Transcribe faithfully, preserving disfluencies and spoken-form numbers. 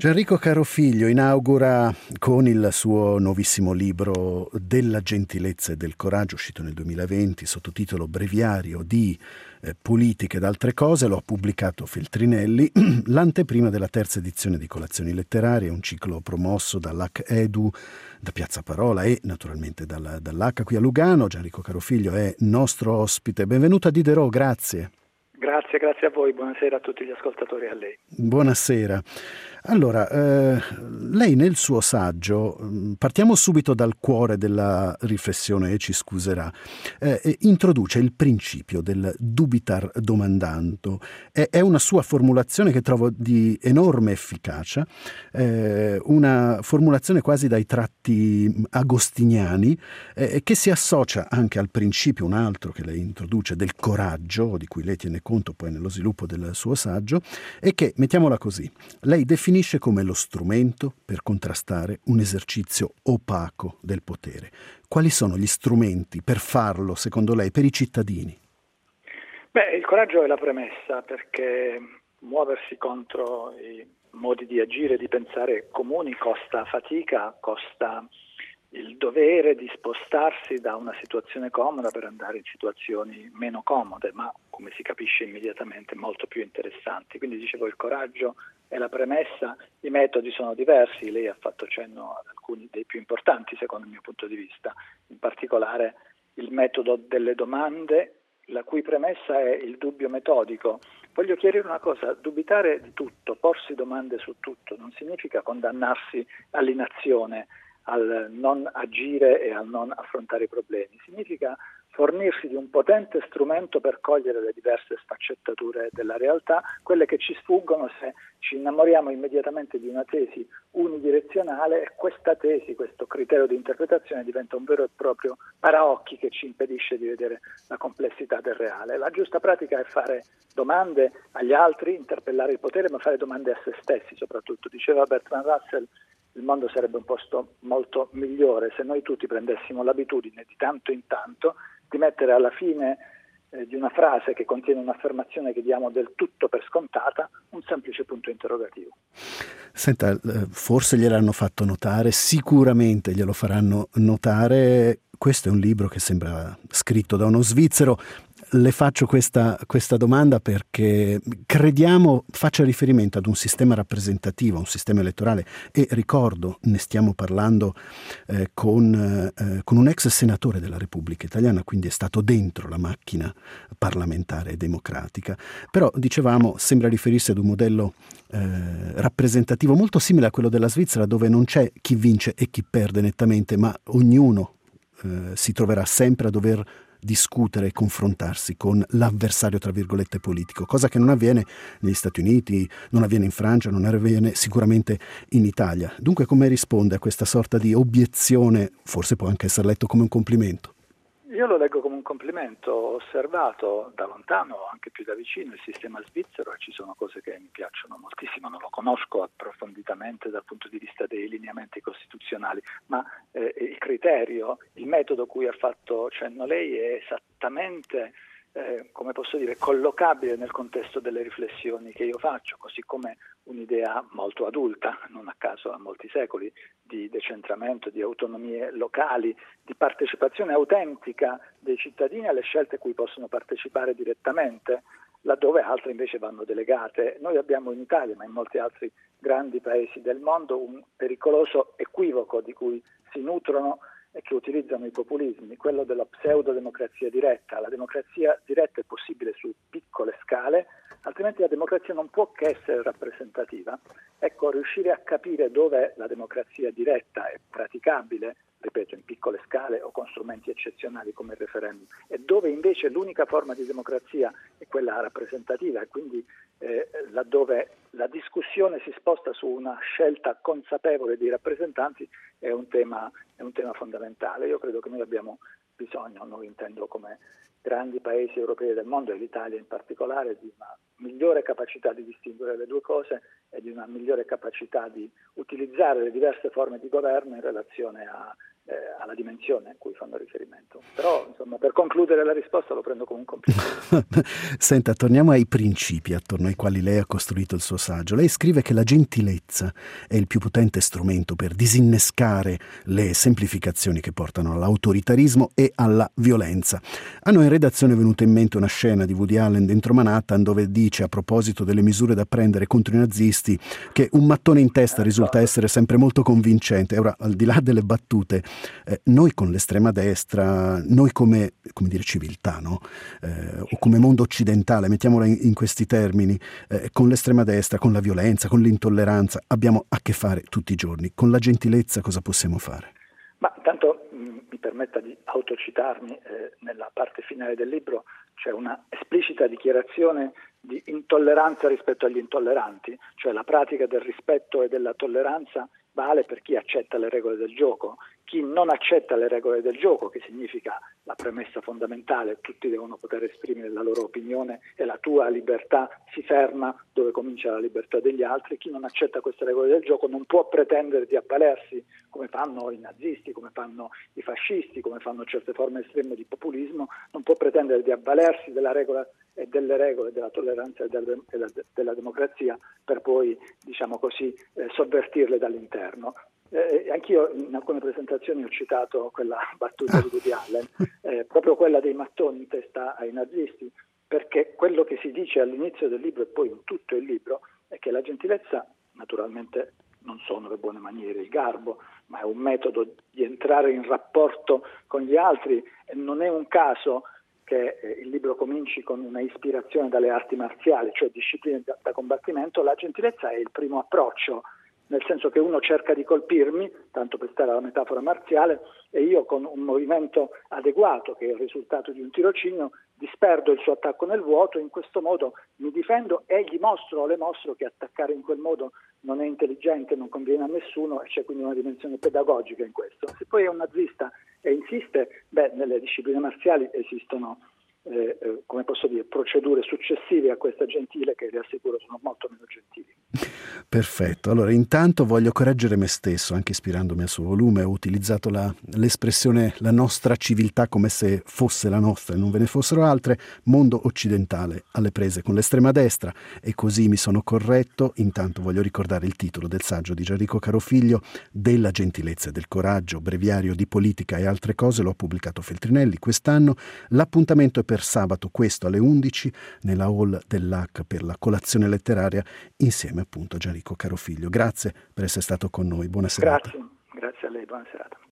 Gianrico Carofiglio inaugura con il suo nuovissimo libro Della gentilezza e del coraggio, uscito nel duemilaventi, sottotitolo Breviario di eh, politiche ed altre cose. Lo ha pubblicato Feltrinelli, l'anteprima della terza edizione di Colazioni Letterarie, un ciclo promosso dall'H Edu, da Piazza Parola e naturalmente dalla, dall'H qui a Lugano. Gianrico Carofiglio è nostro ospite. Benvenuto a Diderot, grazie. Grazie, grazie a voi, buonasera a tutti gli ascoltatori e a lei. Buonasera. Allora, eh, lei nel suo saggio, partiamo subito dal cuore della riflessione e ci scuserà, eh, introduce il principio del dubitar domandando. È, è una sua formulazione che trovo di enorme efficacia, eh, una formulazione quasi dai tratti agostiniani, eh, che si associa anche al principio, un altro che lei introduce, del coraggio, di cui lei tiene conto poi nello sviluppo del suo saggio, e che, mettiamola così, lei definisce come lo strumento per contrastare un esercizio opaco del potere. Quali sono gli strumenti per farlo, secondo lei, per i cittadini? Beh, il coraggio è la premessa, perché muoversi contro i modi di agire, di pensare comuni costa fatica, costa il dovere di spostarsi da una situazione comoda per andare in situazioni meno comode, ma come si capisce immediatamente molto più interessanti. Quindi dicevo, il coraggio è la premessa, i metodi sono diversi, lei ha fatto cenno ad alcuni dei più importanti secondo il mio punto di vista, in particolare il metodo delle domande, la cui premessa è il dubbio metodico. Voglio chiarire una cosa: dubitare di tutto, porsi domande su tutto, non significa condannarsi all'inazione, al non agire e al non affrontare i problemi, significa fornirsi di un potente strumento per cogliere le diverse sfaccettature della realtà, quelle che ci sfuggono se ci innamoriamo immediatamente di una tesi unidirezionale, e questa tesi, questo criterio di interpretazione diventa un vero e proprio paraocchi che ci impedisce di vedere la complessità del reale. La giusta pratica è fare domande agli altri, interpellare il potere, ma fare domande a se stessi soprattutto. Diceva Bertrand Russell: il mondo sarebbe un posto molto migliore se noi tutti prendessimo l'abitudine di tanto in tanto di mettere alla fine eh, di una frase che contiene un'affermazione che diamo del tutto per scontata un semplice punto interrogativo. Senta, forse gliel'hanno fatto notare, sicuramente glielo faranno notare. Questo è un libro che sembra scritto da uno svizzero. Le faccio questa, questa domanda perché crediamo faccia riferimento ad un sistema rappresentativo, un sistema elettorale, e ricordo, ne stiamo parlando eh, con, eh, con un ex senatore della Repubblica Italiana, quindi è stato dentro la macchina parlamentare e democratica, però dicevamo sembra riferirsi ad un modello eh, rappresentativo molto simile a quello della Svizzera, dove non c'è chi vince e chi perde nettamente, ma ognuno eh, si troverà sempre a dover discutere e confrontarsi con l'avversario tra virgolette politico, cosa che non avviene negli Stati Uniti, non avviene in Francia, non avviene sicuramente in Italia. Dunque, come risponde a questa sorta di obiezione? Forse può anche essere letto come un complimento. Io lo leggo come un complimento. Ho osservato da lontano, anche più da vicino, il sistema svizzero e ci sono cose che mi piacciono moltissimo. Non lo conosco approfonditamente dal punto di vista dei lineamenti costituzionali, ma eh, il criterio, il metodo cui ha fatto cenno lei è esattamente, eh, come posso dire, collocabile nel contesto delle riflessioni che io faccio, così come un'idea molto adulta, non a caso a molti secoli, di decentramento, di autonomie locali, di partecipazione autentica dei cittadini alle scelte a cui possono partecipare direttamente, laddove altre invece vanno delegate. Noi abbiamo in Italia, ma in molti altri grandi paesi del mondo, un pericoloso equivoco di cui si nutrono e che utilizzano i populismi, quello della pseudodemocrazia diretta. La democrazia diretta è possibile su piccole scale, altrimenti la democrazia non può che essere rappresentativa. Ecco, riuscire a capire dove la democrazia diretta è praticabile, ripeto, in piccole scale o con strumenti eccezionali come il referendum, e dove invece l'unica forma di democrazia è quella rappresentativa, e quindi eh, laddove la discussione si sposta su una scelta consapevole dei rappresentanti, è un tema, è un tema fondamentale. Io credo che noi abbiamo bisogno, noi intendo come grandi paesi europei del mondo e l'Italia in particolare, di una migliore capacità di distinguere le due cose e di una migliore capacità di utilizzare le diverse forme di governo in relazione a eh, alla dimensione a cui fanno riferimento. Però, insomma, per concludere la risposta lo prendo come un complimento. Senta, torniamo ai principi attorno ai quali lei ha costruito il suo saggio. Lei scrive che la gentilezza è il più potente strumento per disinnescare le semplificazioni che portano all'autoritarismo e alla violenza. A noi in redazione è venuta in mente una scena di Woody Allen dentro Manhattan dove dice, a proposito delle misure da prendere contro i nazisti, che un mattone in testa risulta essere sempre molto convincente. Ora, al di là delle battute, eh, noi con l'estrema destra, noi come, come dire civiltà, no? Eh, o come mondo occidentale, mettiamola in, in questi termini, eh, con l'estrema destra, con la violenza, con l'intolleranza, abbiamo a che fare tutti i giorni. Con la gentilezza cosa possiamo fare? Ma intanto mh, mi permetta di autocitarmi, eh, nella parte finale del libro c'è una esplicita dichiarazione di intolleranza rispetto agli intolleranti, cioè la pratica del rispetto e della tolleranza vale per chi accetta le regole del gioco. Chi non accetta le regole del gioco, che significa la premessa fondamentale, tutti devono poter esprimere la loro opinione e la tua libertà si ferma dove comincia la libertà degli altri, chi non accetta queste regole del gioco non può pretendere di avvalersi, come fanno i nazisti, come fanno i fascisti, come fanno certe forme estreme di populismo, non può pretendere di avvalersi della regola e delle regole della tolleranza e della, della, della democrazia per poi, diciamo così, eh, sovvertirle dall'interno. Eh, anch'io in alcune presentazioni ho citato quella battuta di Woody Allen, eh, proprio quella dei mattoni in testa ai nazisti, perché quello che si dice all'inizio del libro e poi in tutto il libro è che la gentilezza naturalmente non sono le buone maniere, il garbo, ma è un metodo di entrare in rapporto con gli altri e non è un caso che eh, il libro cominci con una ispirazione dalle arti marziali, cioè discipline da, da combattimento. La gentilezza è il primo approccio, nel senso che uno cerca di colpirmi, tanto per stare alla metafora marziale, e io con un movimento adeguato, che è il risultato di un tirocinio, disperdo il suo attacco nel vuoto, in questo modo mi difendo e gli mostro o le mostro che attaccare in quel modo non è intelligente, non conviene a nessuno e c'è quindi una dimensione pedagogica in questo. Se poi è un nazista e insiste, beh, nelle discipline marziali esistono Eh, eh, come posso dire, procedure successive a questa gentile che vi assicuro sono molto meno gentili. Perfetto, allora intanto voglio correggere me stesso, anche ispirandomi al suo volume, ho utilizzato la, l'espressione la nostra civiltà come se fosse la nostra e non ve ne fossero altre, mondo occidentale alle prese con l'estrema destra, e così mi sono corretto. Intanto voglio ricordare il titolo del saggio di Gianrico Carofiglio, Della gentilezza e del coraggio, breviario di politica e altre cose, lo ha pubblicato Feltrinelli quest'anno. L'appuntamento è per sabato, questo alle undici, nella hall dell'H per la colazione letteraria, insieme appunto a Gianrico Carofiglio. Grazie per essere stato con noi, buona serata. Grazie, grazie a lei, buona serata.